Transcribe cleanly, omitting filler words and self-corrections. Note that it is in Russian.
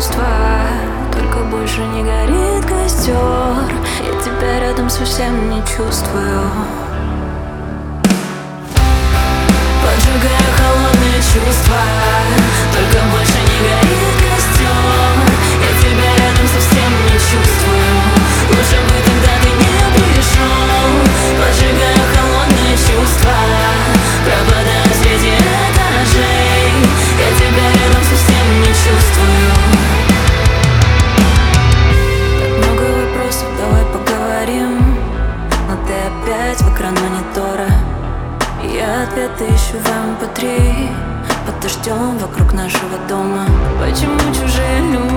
чувства, только больше не горит костер. Я тебя рядом совсем не чувствую. Поджигаю холодные чувства, только больше не горит костер. Я тебя рядом совсем не чувствую. Лучше бы тогда ты не пришел. Поджигаю холодные чувства, пропадаю среди этажей. Я тебя рядом совсем не чувствую. Так много вопросов, давай поговорим. Но ты опять в экран монитора. Я ответы ищу в MP3 под дождем вокруг нашего дома. Почему чужие люди